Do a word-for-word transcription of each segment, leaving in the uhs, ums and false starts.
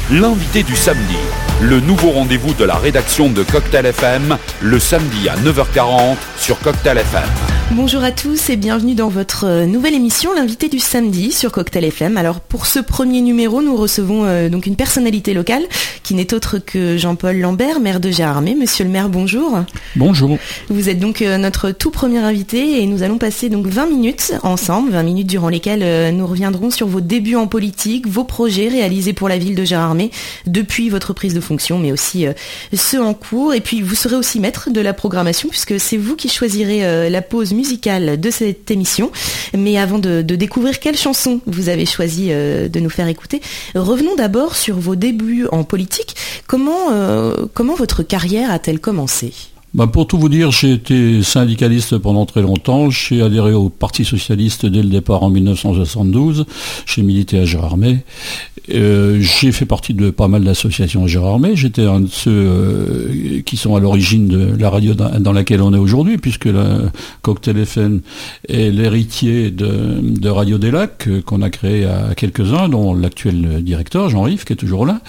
L'invité du samedi, le nouveau rendez-vous de la rédaction de Cocktail F M, le samedi à neuf heures quarante sur Cocktail F M. Bonjour à tous et bienvenue dans votre nouvelle émission, l'invité du samedi sur Cocktail F M. Alors pour ce premier numéro, nous recevons euh, donc une personnalité locale qui n'est autre que Jean-Paul Lambert, maire de Gérardmer. Monsieur le maire, bonjour. Bonjour. Vous êtes donc euh, notre tout premier invité et nous allons passer donc vingt minutes ensemble, vingt minutes durant lesquelles euh, nous reviendrons sur vos débuts en politique, vos projets réalisés pour la ville de Gérardmer depuis votre prise de fonction, mais aussi euh, ceux en cours. Et puis vous serez aussi maître de la programmation puisque c'est vous qui choisirez euh, la pause musicale de cette émission. Mais avant de, de découvrir quelle chanson vous avez choisi euh, de nous faire écouter, revenons d'abord sur vos débuts en politique. Comment, euh, comment votre carrière a-t-elle commencé ? Bah pour tout vous dire, j'ai été syndicaliste pendant très longtemps. J'ai adhéré au Parti Socialiste dès le départ en dix-neuf cent soixante-douze. J'ai milité à Gérardmer. Euh, j'ai fait partie de pas mal d'associations à Gérardmer. J'étais un de ceux euh, qui sont à l'origine de la radio dans, dans laquelle on est aujourd'hui, puisque la Cocktail F M est l'héritier de, de Radio des Lacs, euh, qu'on a créé à quelques-uns, dont l'actuel directeur, Jean-Yves, qui est toujours là.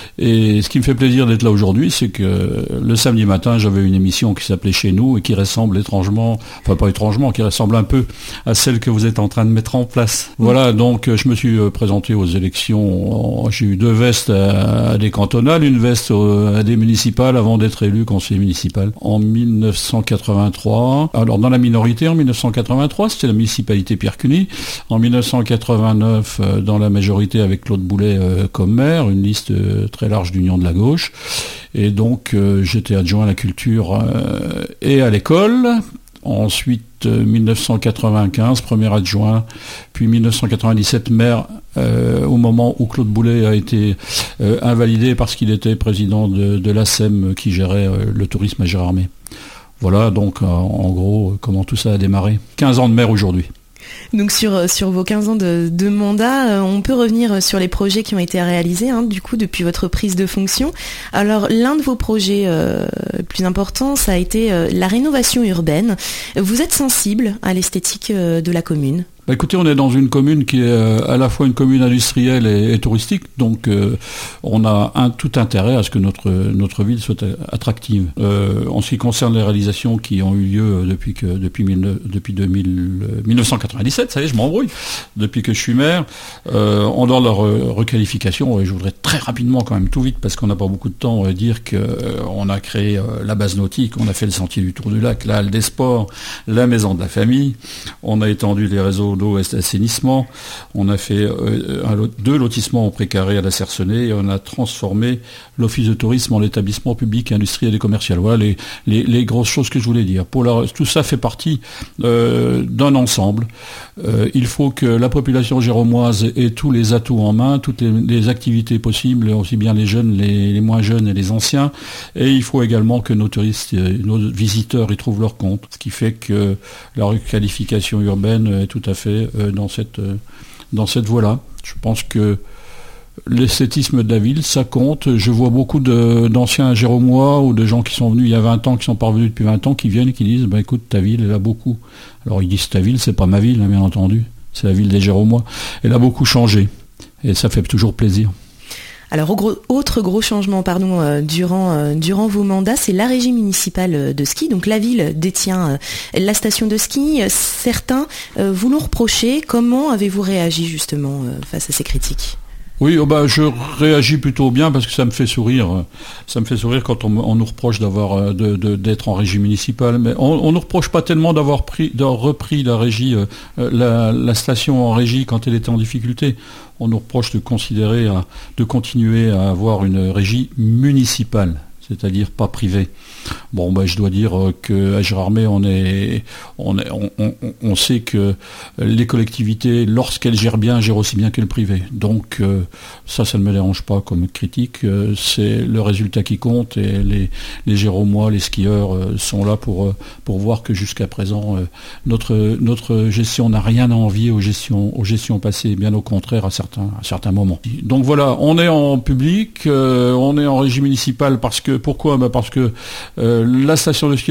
Et ce qui me fait plaisir d'être là aujourd'hui, c'est que le samedi matin, j'avais une émission qui s'appelait Chez nous et qui ressemble étrangement, enfin pas étrangement, qui ressemble un peu à celle que vous êtes en train de mettre en place. Mmh. Voilà, donc je me suis présenté aux élections. J'ai eu deux vestes à, à des cantonales, une veste à des municipales avant d'être élu conseiller municipal en dix-neuf cent quatre-vingt-trois. Alors dans la minorité en dix-neuf cent quatre-vingt-trois, c'était la municipalité Pierre Cuny. En dix-neuf cent quatre-vingt-neuf, dans la majorité avec Claude Boulet euh, comme maire, une liste euh, très large d'union de la gauche. Et donc euh, j'étais adjoint à la culture euh, et à l'école. Ensuite, euh, dix-neuf cent quatre-vingt-quinze, premier adjoint, puis dix-neuf cent quatre-vingt-dix-sept, maire, euh, au moment où Claude Boulet a été euh, invalidé parce qu'il était président de, de l'A S E M qui gérait euh, le tourisme à Gérardmer. Voilà donc euh, en gros comment tout ça a démarré. quinze ans de maire aujourd'hui. Donc sur, sur vos quinze ans de, de mandat, euh, on peut revenir sur les projets qui ont été réalisés hein, du coup depuis votre prise de fonction. Alors l'un de vos projets euh, plus importants, ça a été euh, la rénovation urbaine. Vous êtes sensible à l'esthétique euh, de la commune ? Bah écoutez, on est dans une commune qui est euh, à la fois une commune industrielle et, et touristique, donc euh, on a un tout intérêt à ce que notre notre ville soit attractive. Euh, en ce qui concerne les réalisations qui ont eu lieu depuis que depuis mille, depuis deux mille, dix-neuf cent quatre-vingt-dix-sept, ça y est, je m'embrouille. Depuis que je suis maire, euh, en dehors de leur requalification, et je voudrais très rapidement quand même tout vite parce qu'on n'a pas beaucoup de temps, euh, dire que euh, on a créé euh, la base nautique, on a fait le sentier du Tour du Lac, la halle des sports, la maison de la famille, on a étendu les réseaux d'eau et d'assainissement, on a fait euh, un, deux lotissements en précaré à la Cercenais et on a transformé l'office de tourisme en établissement public, industriel et commercial. Voilà les, les, les grosses choses que je voulais dire. Pour la, tout ça fait partie euh, d'un ensemble. Euh, il faut que la population géromoise ait tous les atouts en main, toutes les, les activités possibles, aussi bien les jeunes, les, les moins jeunes et les anciens. Et il faut également que nos touristes, nos visiteurs y trouvent leur compte. Ce qui fait que la requalification urbaine est tout à fait dans cette, dans cette voie-là. Je pense que l'esthétisme de la ville, ça compte. Je vois beaucoup de, d'anciens Géromois ou de gens qui sont venus il y a vingt ans, qui sont pas revenus depuis vingt ans, qui viennent et qui disent bah, « écoute, ta ville, elle a beaucoup ». Alors ils disent « ta ville, c'est pas ma ville, hein, bien entendu. C'est la ville des Géromois. Elle a beaucoup changé. » Et ça fait toujours plaisir. Alors, gros, autre gros changement pardon, euh, durant, euh, durant vos mandats, c'est la régie municipale de ski. Donc la ville détient euh, la station de ski. Certains euh, vous l'ont reproché. Comment avez-vous réagi justement euh, face à ces critiques ? Oui, oh bah, je réagis plutôt bien parce que ça me fait sourire. Ça me fait sourire quand on, on nous reproche d'avoir, de, de, d'être en régie municipale. Mais on, on nous reproche pas tellement d'avoir pris, d'avoir repris la régie, euh, la, la station en régie quand elle était en difficulté. On nous reproche de considérer, à, de continuer à avoir une régie municipale, c'est-à-dire pas privée. Bon, ben, je dois dire qu'à Gérardmer, on est, on, est, on, on, on sait que les collectivités, lorsqu'elles gèrent bien, gèrent aussi bien que le privé. Donc, euh, ça, ça ne me dérange pas comme critique. Euh, c'est le résultat qui compte et les, les Géromois, les skieurs euh, sont là pour, euh, pour voir que jusqu'à présent, euh, notre, notre gestion n'a rien à envier aux gestions, aux gestions passées, bien au contraire à certains, à certains moments. Donc voilà, on est en public, euh, on est en régie municipale parce que, pourquoi? Ben parce que euh, la station de ski est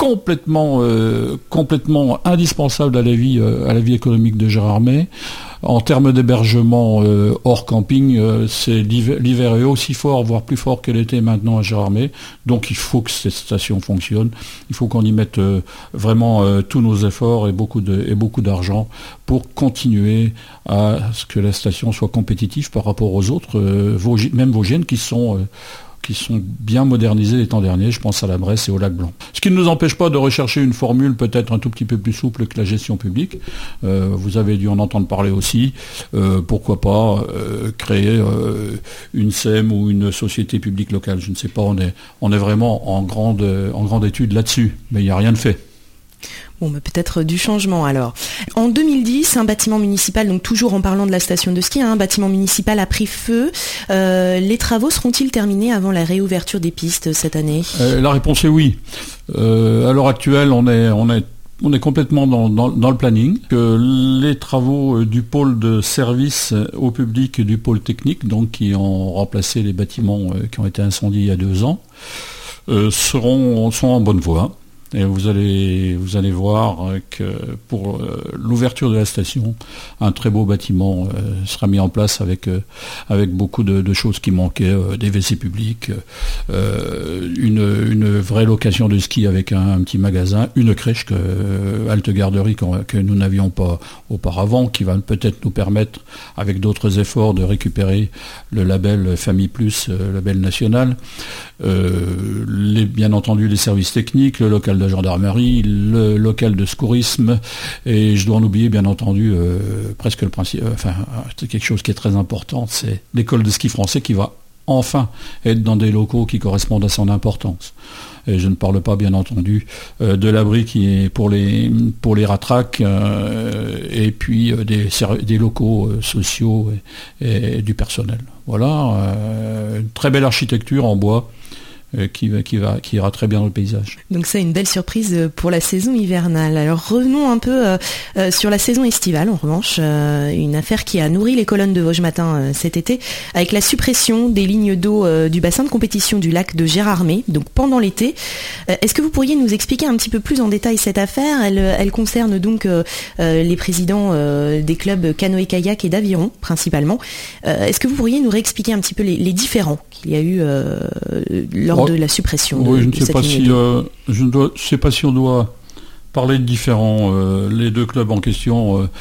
complètement, euh, complètement indispensable à la vie, euh, à la vie économique de Gérardmer. En termes d'hébergement euh, hors camping, euh, c'est l'hiver, l'hiver est aussi fort, voire plus fort que l'été maintenant à Gérardmer. Donc il faut que cette station fonctionne. Il faut qu'on y mette euh, vraiment euh, tous nos efforts et beaucoup de, et beaucoup d'argent pour continuer à ce que la station soit compétitive par rapport aux autres, euh, Vosgi- même vosgiennes qui sont euh, qui sont bien modernisés les temps derniers, je pense à la Bresse et au Lac Blanc. Ce qui ne nous empêche pas de rechercher une formule peut-être un tout petit peu plus souple que la gestion publique. Euh, vous avez dû en entendre parler aussi. Euh, pourquoi pas euh, créer euh, une S E M ou une société publique locale. Je ne sais pas, on est, on est vraiment en grande, en grande étude là-dessus, mais il n'y a rien de fait. Bon, bah peut-être du changement alors. En deux mille dix, un bâtiment municipal, donc toujours en parlant de la station de ski, hein, un bâtiment municipal a pris feu. Euh, les travaux seront-ils terminés avant la réouverture des pistes cette année ? euh, La réponse est oui. Euh, à l'heure actuelle, on est, on est On est complètement dans, dans, dans le planning. Que les travaux du pôle de service au public et du pôle technique, donc qui ont remplacé les bâtiments qui ont été incendiés il y a deux ans, euh, seront, sont en bonne voie. Et vous allez, vous allez voir que pour l'ouverture de la station, un très beau bâtiment sera mis en place avec, avec beaucoup de, de choses qui manquaient, des W C publics, une, une vraie location de ski avec un, un petit magasin, une crèche, que, halte garderie que nous n'avions pas auparavant, qui va peut-être nous permettre, avec d'autres efforts, de récupérer le label Famille Plus, le label national. Euh, les, bien entendu les services techniques, le local de gendarmerie, le local de secourisme, et je dois en oublier bien entendu euh, presque le principe, euh, enfin c'est quelque chose qui est très important, c'est l'école de ski français qui va enfin être dans des locaux qui correspondent à son importance. Et je ne parle pas bien entendu euh, de l'abri qui est pour les pour les ratraques euh, et puis euh, des, des locaux euh, sociaux et, et du personnel. Voilà, euh, une très belle architecture en bois. Qui, qui, va, qui ira très bien dans le paysage. Donc c'est une belle surprise pour la saison hivernale. Alors revenons un peu euh, euh, sur la saison estivale, en revanche, euh, une affaire qui a nourri les colonnes de Vosges Matin euh, cet été, avec la suppression des lignes d'eau euh, du bassin de compétition du lac de Gérardmer, donc pendant l'été. Euh, est-ce que vous pourriez nous expliquer un petit peu plus en détail cette affaire ? Elle, elle concerne donc euh, euh, les présidents euh, des clubs canoë-kayak et d'aviron, principalement. Euh, est-ce que vous pourriez nous réexpliquer un petit peu les, les différends qu'il y a eu euh, lors de la suppression de, oui, je ne de sais cette pas ligne si euh, je ne dois, sais pas si on doit parler de différents. Euh, les deux clubs en question, euh,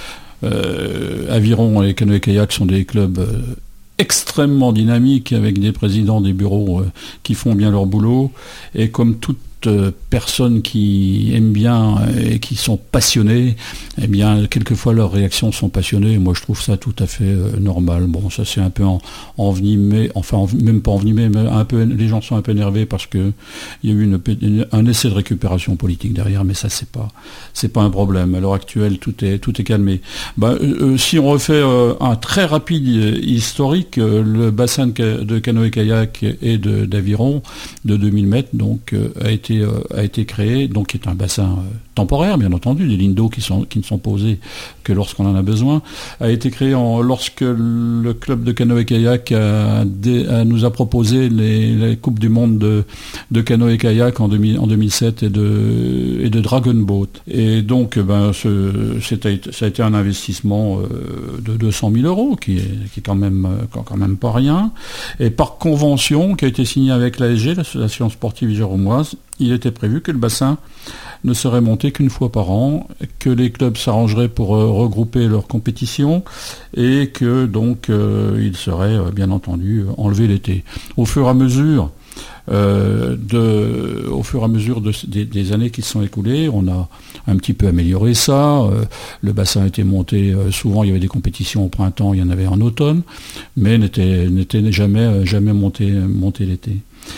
euh, Aviron et Canoë-Kayak, sont des clubs euh, extrêmement dynamiques avec des présidents des bureaux euh, qui font bien leur boulot, et comme toute personnes qui aiment bien et qui sont passionnées, eh bien quelquefois leurs réactions sont passionnées. Moi je trouve ça tout à fait euh, normal. Bon, ça c'est un peu en, envenimé, enfin en, même pas envenimé, mais un peu, les gens sont un peu énervés parce que il y a eu une, une, un essai de récupération politique derrière, mais ça c'est pas c'est pas un problème. À l'heure actuelle tout est tout est calmé. Ben, euh, si on refait euh, un très rapide historique, euh, le bassin de, de canoë-kayak et de d'aviron de deux mille mètres donc euh, a été a été créé, donc qui est un bassin euh, temporaire, bien entendu, des lignes d'eau qui, sont, qui ne sont posées que lorsqu'on en a besoin, a été créé en, lorsque le club de canoë-kayak a, a, nous a proposé les, les Coupes du Monde de, de canoë-kayak en, en deux mille sept et de, et de Dragon Boat. Et donc, ben, ce, c'est, ça a été un investissement euh, de deux cent mille euros, qui est, qui est quand même, quand même pas rien. Et par convention qui a été signée avec l'A S G, l'Association sportive girondoise, il était prévu que le bassin ne serait monté qu'une fois par an, que les clubs s'arrangeraient pour euh, regrouper leurs compétitions et que donc euh, il serait euh, bien entendu enlevé l'été. Au fur et à mesure euh, de, au fur et à mesure de, des, des années qui se sont écoulées, on a un petit peu amélioré ça. Euh, le bassin a été monté, euh, souvent il y avait des compétitions au printemps, il y en avait en automne, mais n'était, n'était jamais, jamais monté, monté l'été.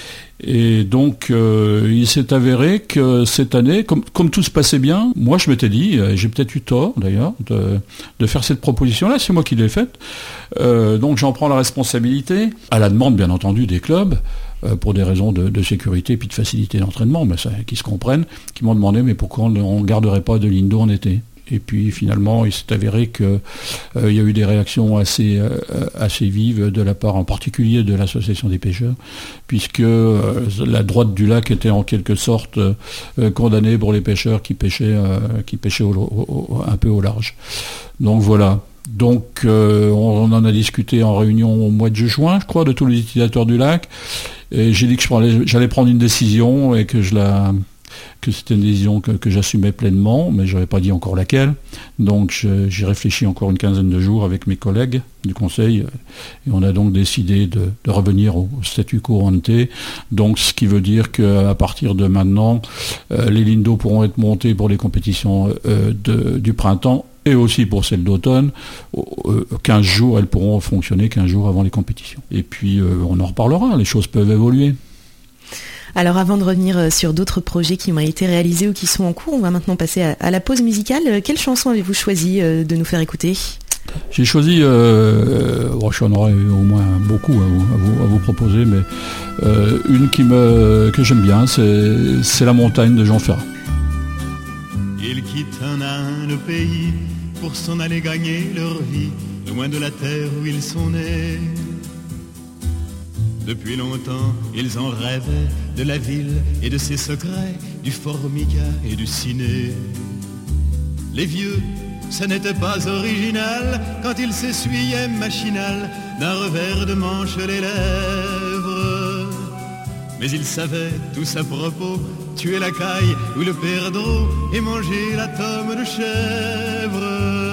Et donc, euh, il s'est avéré que cette année, comme, comme tout se passait bien, moi je m'étais dit, et j'ai peut-être eu tort d'ailleurs, de, de faire cette proposition-là, c'est moi qui l'ai faite, euh, donc j'en prends la responsabilité, à la demande bien entendu des clubs, euh, pour des raisons de, de sécurité et puis de facilité d'entraînement, mais ça, qui se comprennent, qui m'ont demandé, mais pourquoi on ne garderait pas de ligne d'eau en été ? Et puis finalement, il s'est avéré qu'il euh, y a eu des réactions assez, euh, assez vives de la part en particulier de l'association des pêcheurs, puisque euh, la droite du lac était en quelque sorte euh, condamnée pour les pêcheurs qui pêchaient, euh, qui pêchaient au, au, un peu au large. Donc voilà. Donc euh, on en a discuté en réunion au mois de juin, je crois, de tous les utilisateurs du lac. Et j'ai dit que je parlais, j'allais prendre une décision et que je la... que c'était une décision que, que j'assumais pleinement, mais je n'avais pas dit encore laquelle. Donc je, j'ai réfléchi encore une quinzaine de jours avec mes collègues du conseil, et on a donc décidé de, de revenir au statu quo ante. Donc ce qui veut dire qu'à partir de maintenant, euh, les lignes d'eau pourront être montées pour les compétitions euh, de, du printemps, et aussi pour celles d'automne. Euh, quinze jours, elles pourront fonctionner quinze jours avant les compétitions. Et puis euh, on en reparlera, les choses peuvent évoluer. Alors avant de revenir sur d'autres projets qui ont été réalisés ou qui sont en cours, on va maintenant passer à, à la pause musicale. Quelle chanson avez-vous choisi de nous faire écouter ? J'ai choisi, euh, bon, j'en aurais au moins beaucoup à vous, à vous, à vous proposer, mais euh, une qui me, que j'aime bien, c'est, c'est La Montagne de Jean Ferrat. Ils quittent un à un le pays pour s'en aller gagner leur vie, loin de la terre où ils sont nés. Depuis longtemps, ils en rêvaient de la ville et de ses secrets, du formica et du ciné. Les vieux, ça n'était pas original quand ils s'essuyaient machinal d'un revers de manche les lèvres. Mais ils savaient tous à propos tuer la caille ou le perdreau et manger la tome de chèvre.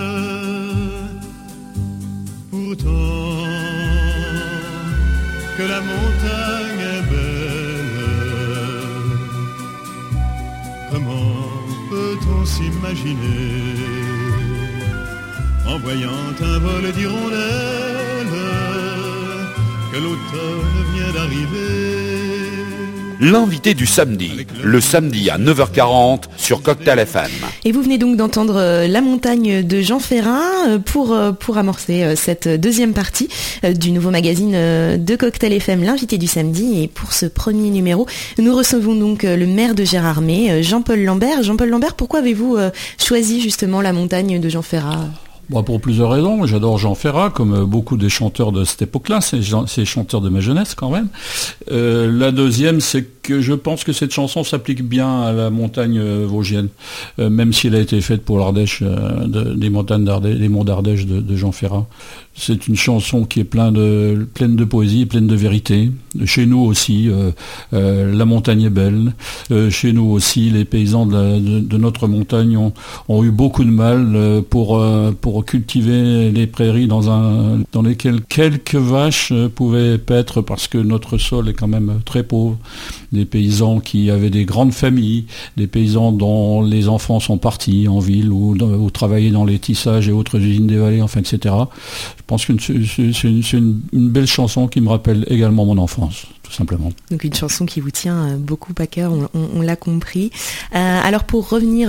Pourtant, que la montagne est belle, comment peut-on s'imaginer en voyant un vol d'hirondelles que l'automne vient d'arriver? L'invité du samedi, le samedi à neuf heures quarante sur Cocktail F M. Et vous venez donc d'entendre La Montagne de Jean Ferrat pour, pour amorcer cette deuxième partie du nouveau magazine de Cocktail F M, l'invité du samedi. Et pour ce premier numéro, nous recevons donc le maire de Gérardmer, Jean-Paul Lambert. Jean-Paul Lambert, pourquoi avez-vous choisi justement La Montagne de Jean Ferrat ? Bon, pour plusieurs raisons. J'adore Jean Ferrat, comme beaucoup des chanteurs de cette époque-là. C'est, c'est chanteurs de ma jeunesse, quand même. Euh, la deuxième, c'est que je pense que cette chanson s'applique bien à la montagne euh, vosgienne, euh, même si elle a été faite pour l'Ardèche, euh, de, des montagnes d'Ardèche, des monts d'Ardèche de, de Jean Ferrat. C'est une chanson qui est pleine de, pleine de poésie, pleine de vérité. Chez nous aussi, euh, euh, la montagne est belle. Euh, chez nous aussi, les paysans de, la, de, de notre montagne ont, ont eu beaucoup de mal euh, pour, euh, pour cultiver les prairies dans, un, dans lesquelles quelques vaches euh, pouvaient paître, parce que notre sol est quand même très pauvre. Des paysans qui avaient des grandes familles, des paysans dont les enfants sont partis en ville ou, ou travailler dans les tissages et autres usines des vallées, enfin, et cetera. Je pense que c'est, c'est, une, c'est une, une belle chanson qui me rappelle également mon enfance, tout simplement. Donc une chanson qui vous tient beaucoup à cœur, on, on, on l'a compris. Euh, alors pour revenir